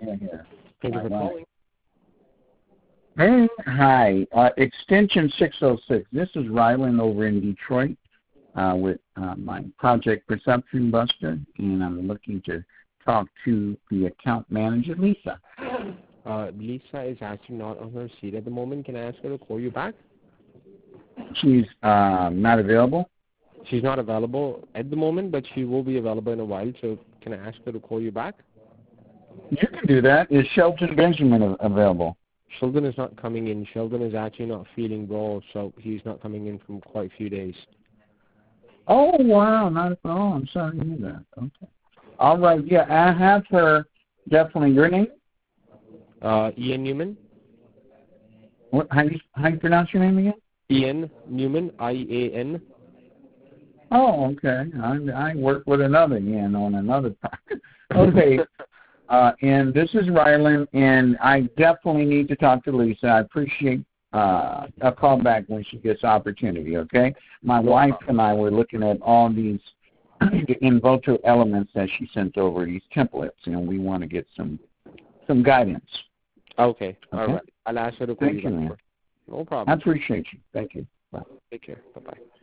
you here. Thank you for calling. Hey, hi. Extension 606. This is Ryland over in Detroit with my Project Perception Buster, and I'm looking to talk to the account manager, Lisa. Lisa is actually not on her seat at the moment. Can I ask her to call you back? She's not available? She's not available at the moment, but she will be available in a while, so can I ask her to call you back? You can do that. Is Shelton Benjamin available? Sheldon is not coming in. Sheldon is actually not feeling well, so he's not coming in for quite a few days. Oh, wow. Not at all. I'm sorry to hear that. Okay. All right. Yeah, I have her. Definitely. Your name? Ian Newman. What? How you pronounce your name again? Ian Newman, I-A-N. Oh, okay. I work with another Ian on another project. Okay. And this is Ryland, and I definitely need to talk to Lisa. I appreciate a call back when she gets opportunity, okay? My wife and I were looking at all these Invoto elements that she sent over, these templates, and we want to get some guidance. Okay. All right. I'll ask her to call you back. Man. No problem. I appreciate you. Thank you. Bye. Take care. Bye-bye.